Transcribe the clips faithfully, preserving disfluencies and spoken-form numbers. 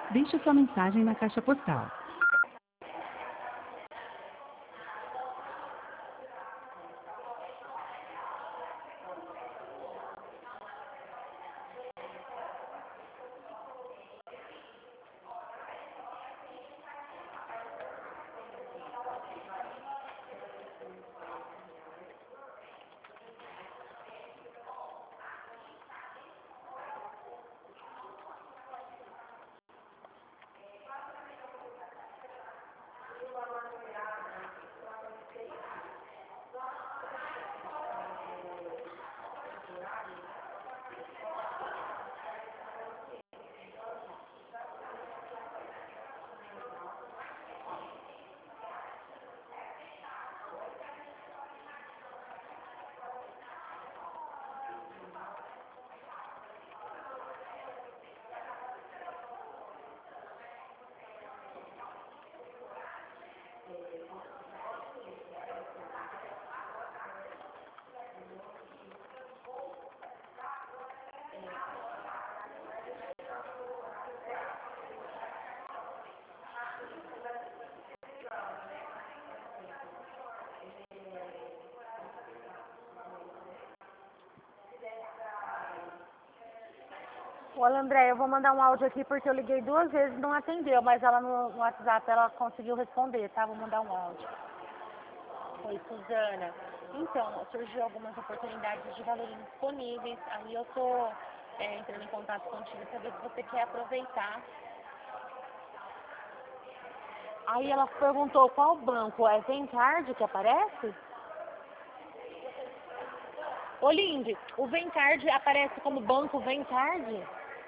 Deixe sua mensagem na caixa postal. Olha, André, eu vou mandar um áudio aqui porque eu liguei duas vezes e não atendeu, mas ela no, no WhatsApp ela conseguiu responder, tá? Vou mandar um áudio. Oi, Suzana. Então, surgiu algumas oportunidades de valores disponíveis, aí eu tô é, entrando em contato contigo para ver se você quer aproveitar. Aí ela perguntou qual banco, é Vencard que aparece? Ô, Lindy, o Vencard aparece como banco Vencard?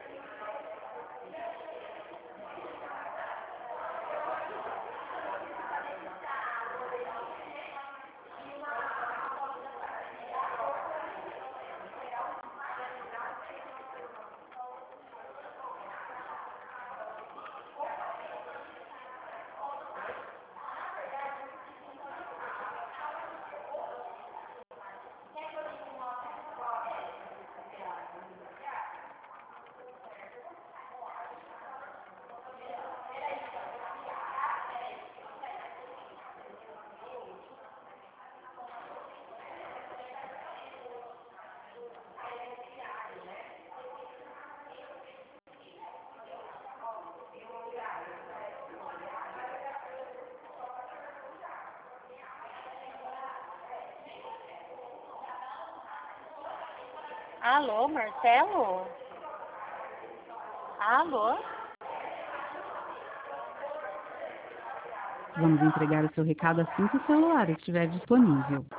Alô, Marcelo? Alô? Vamos entregar o seu recado assim que o celular estiver disponível.